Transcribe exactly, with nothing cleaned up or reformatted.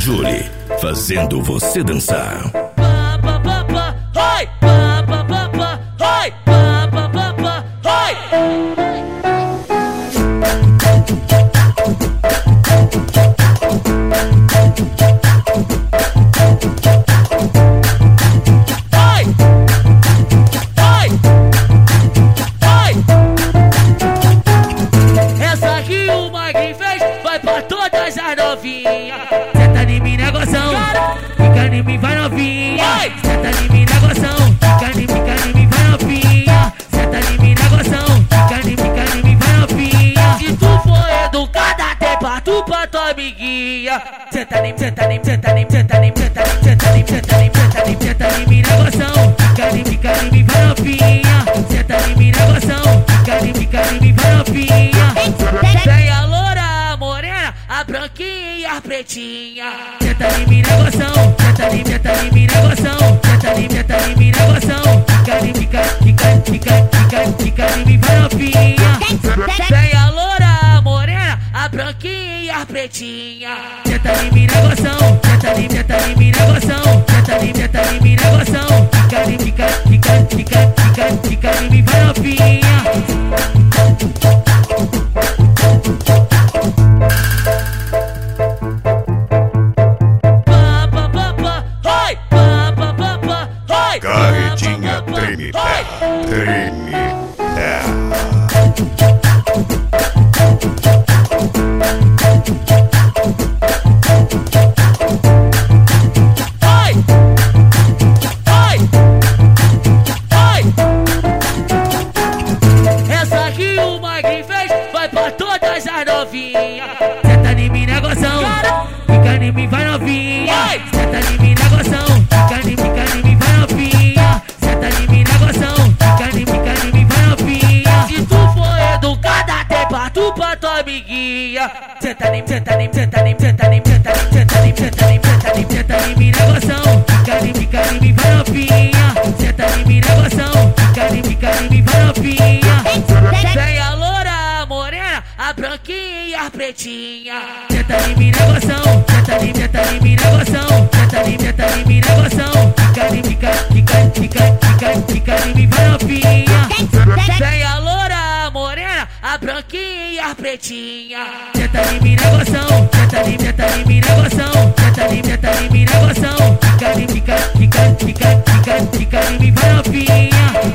Julie, fazendo você dançar. Pa pa pa pa, oi, pa pa pa pa, oi, pa pa pa pa, oi. Todas as novinhas, senta em mim, negoção, fica em mim, vai novinha. Senta em mim, negoção, fica em mim, fica em mim, vai novinha. Senta em mim, negoção, fica em mim, fica em mim, vai novinha. Se tu for educada, até pra tu, pra tua amiguinha. Senta em mim, senta em mim, senta em mim, senta em mim, senta em mim, senta em mim, senta em mim, senta em mim, senta em mim, negoção, fica em mim, fica em mim, vai novinha. Senta em mim, negoção, fica em mim, fica em mim, vai novinha. Vem a loura, morena, a branquinha e a pretinha. Senta em mim, negoção, senta em mim, senta em mim, negoção, senta em mim, senta em mim, negoção, fica em mim, fica, fica, fica, fica, fica em mim, vai novinha. Vem a loura, morena, a branquinha e a pretinha. Senta em mim, negoção, senta em mim, senta em mim, negoção, senta em mim, senta em mim, negoção, fica em mim, fica, fica, fica, fica, fica em mim, vai novinha. Carretinha treme terra, treme terra. Ai, ai, ai. Essa que o Magrinho fez vai pra todas as novinhas. Senta em mim, negoção, fica em mim, vai novinha. Senta em mim, negoção, fica em mim, fica em mim, vai novinha. Senta em mim, negoção, fica em mim, fica em mim, vai novinha. Se tu for educada, até pra tu, pra tua amiguinha. Senta em mim, senta em mim, senta em mim, senta em mim, senta em mim, senta em mim, senta em mim, senta em mim, senta em mim, negoção, fica em mim, fica em mim, vai novinha. Senta em mim, negoção, fica em mim, fica em mim, vai novinha. Vem a loura, morena, a branquinha e a pretinha. Senta em mim, negoção, senta em mim, senta em mim, negoção, senta em mim, senta em mim, negoção, fica em mim, fica, fica, fica, fica, fica em mim, vai novinha. Vem a loura, morena, a branquinha e a pretinha. Senta em mim, negoção, senta em mim, senta em mim, negoção, senta em mim, senta em mim, negoção, fica em mim, fica, fica, fica, fica, fica em mim, vai novinha.